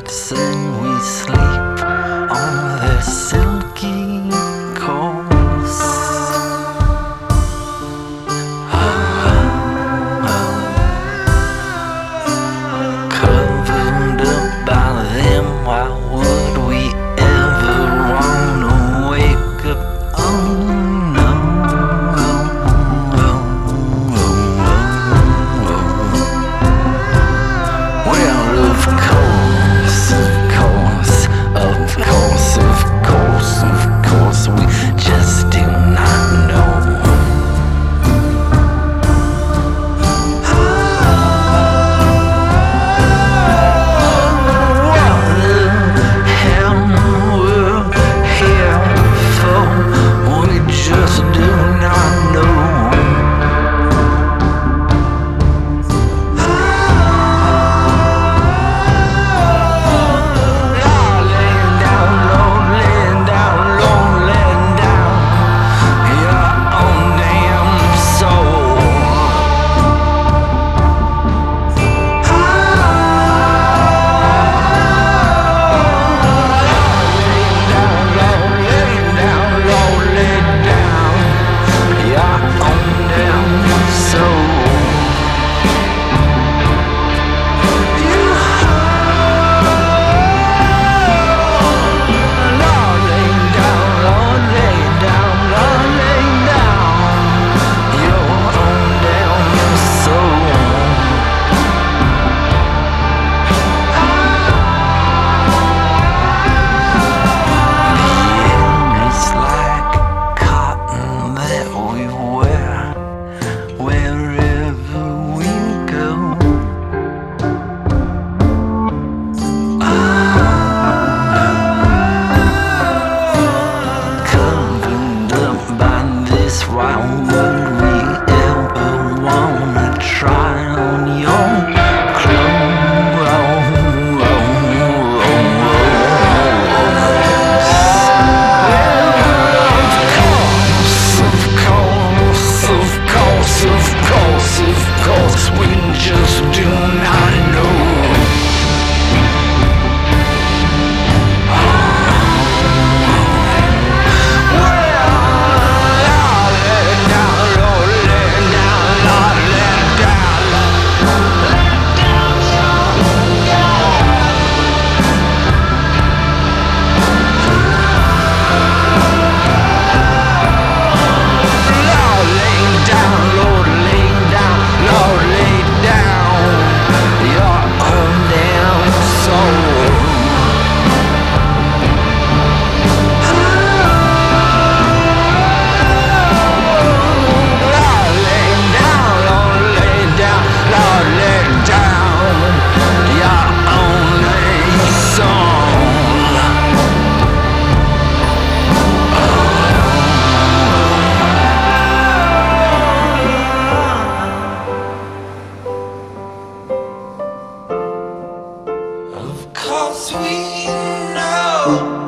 and we sleep on the silky coast. Covered up by them, why would we ever wanna wake up? Oh no. Well, of course, we just do not know. What the hell we're here for? We just do not know. Why would we ever wanna try on your clothes? Of course, we just do not know. Of course we know.